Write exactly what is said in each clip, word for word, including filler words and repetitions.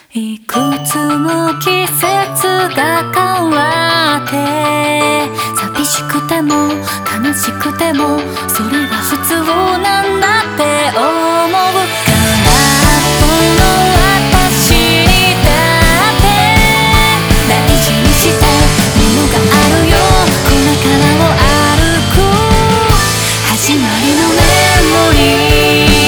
いくつも季節が変わって寂しくても悲しくてもそれが普通なんだって思う空っぽの私にだって大事にしたものがあるよ。これからを歩く始まりのメモリー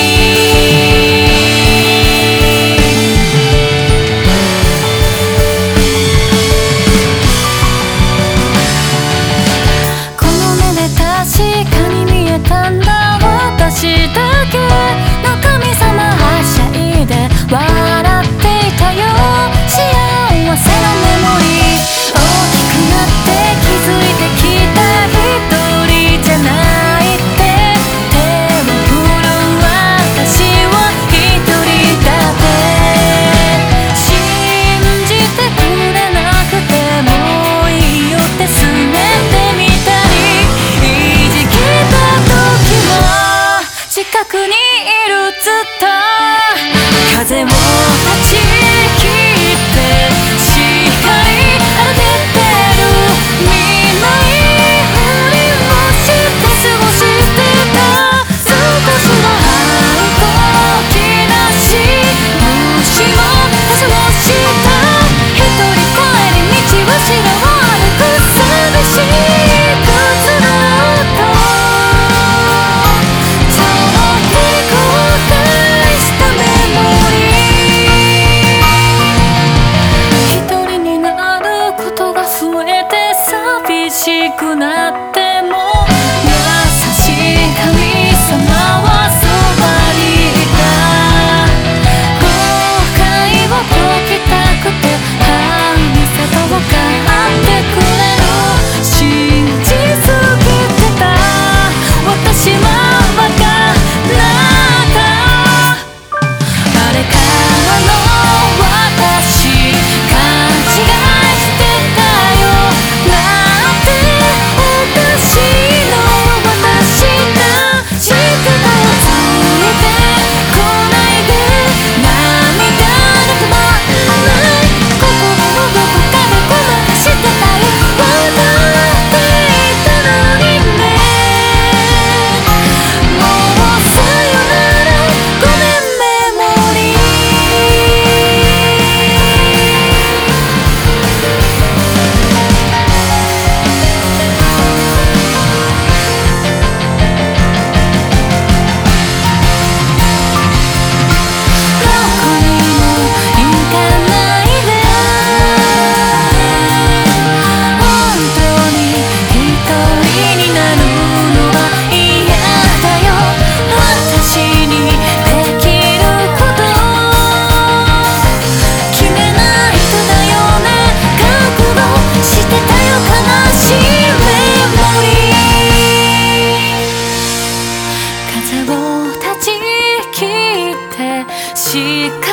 風も立ち切って光当ててる未来ふりをして過ごしてた少しの反抗期なし虫も過ごした一人帰り道は白を歩く寂しい靴の音寂しくなっても優しい神様はそばにいた。後悔を解きたくてあなたと分かってくれる信じすぎてた私はバカなんだ。あれからの私勘違いしてたよしっかり